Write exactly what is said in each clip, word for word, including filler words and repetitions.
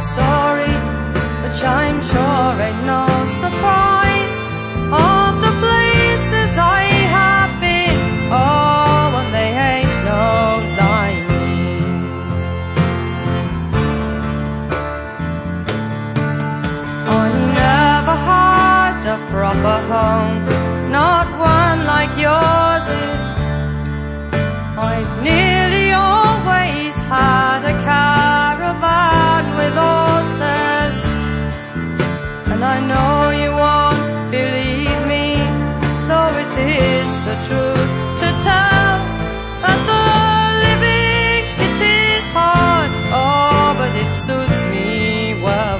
story, which I'm sure ain't no surprise, of the places I have been, oh, and they ain't no lies. I never had a proper home, not one like yours is. I've nearly always had a caravan with horses, and I know you won't believe me, though it is the truth to tell, that the living, it is hard, oh, but it suits me well.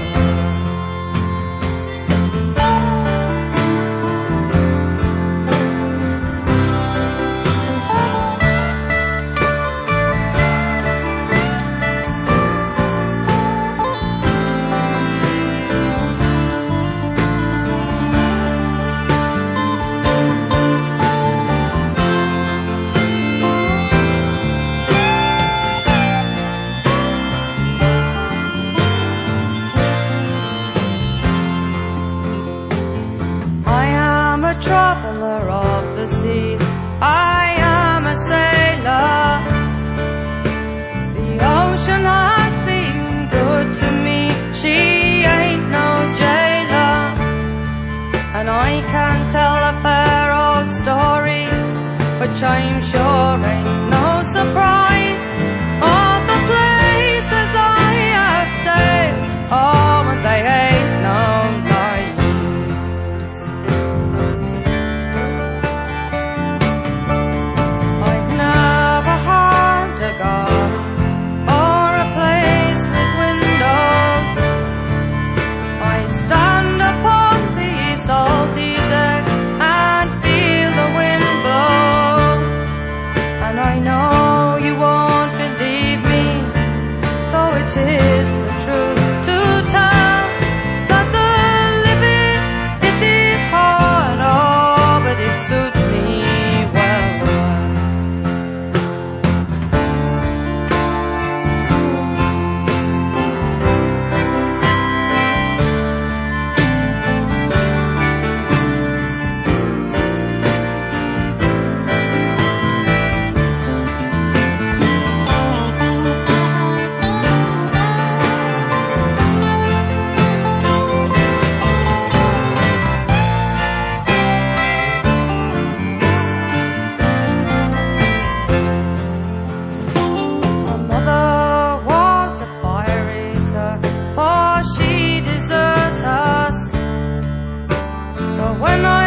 Traveler of the seas, I am a sailor. The ocean has been good to me, she ain't no jailer. And I can tell a fair old story, which I'm sure ain't no surprise, of the places I have sailed, oh, and they ain't no lies. Or a place with windows, I stand upon the salty deck and feel the wind blow. And I know you won't believe me, though it is the truth to tell, that the living, it is hard, oh, but it suits me well. When I